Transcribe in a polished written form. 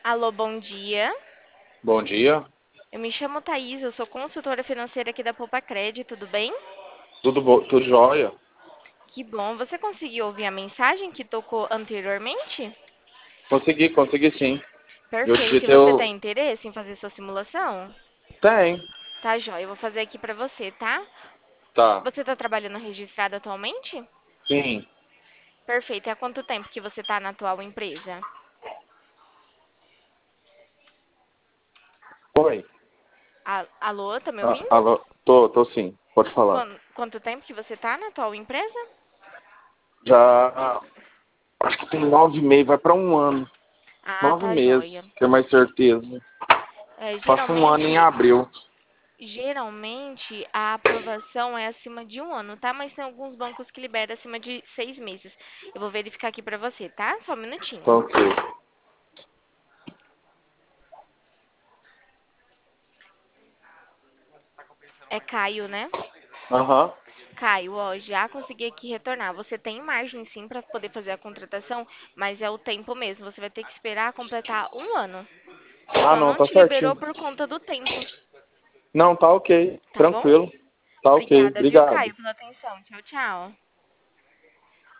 Alô, bom dia. Bom dia. Eu me chamo Thaís, eu sou consultora financeira aqui da Poupa Cred, tudo bem? Tudo jóia? Que bom. Você conseguiu ouvir a mensagem que tocou anteriormente? Consegui sim. Eu Perfeito. E digitei você o... tem interesse em fazer sua simulação? Tem. Tá, joia. Eu vou fazer aqui pra você, tá? Tá. Você tá trabalhando registrado atualmente? Sim. Perfeito. E há quanto tempo que você tá na atual empresa? Oi. Alô, tá me ouvindo? Alô? Tô sim. Pode falar. Quanto tempo que você tá na atual empresa? Já acho que tem 9 meses, vai para um ano. Ah, Nove tá, joia. meses, ter mais certeza. É, Faço um ano em geralmente, abril. Geralmente a aprovação é acima de um ano, tá? Mas tem alguns bancos que liberam acima de 6 meses. Eu vou verificar aqui pra você, tá? Só um Tá minutinho. ok. É Caio, né? Aham. Caio, ó, já consegui aqui retornar. Você tem margem sim pra poder fazer a contratação, mas é o tempo mesmo. Você vai ter que esperar completar um ano. Ah, Só não, não tá te liberou certinho. por conta do tempo, Não, tá ok. tá bom? Tranquilo. Tá ok. Obrigada, viu, Obrigado. Caio, pela atenção. Tchau, tchau.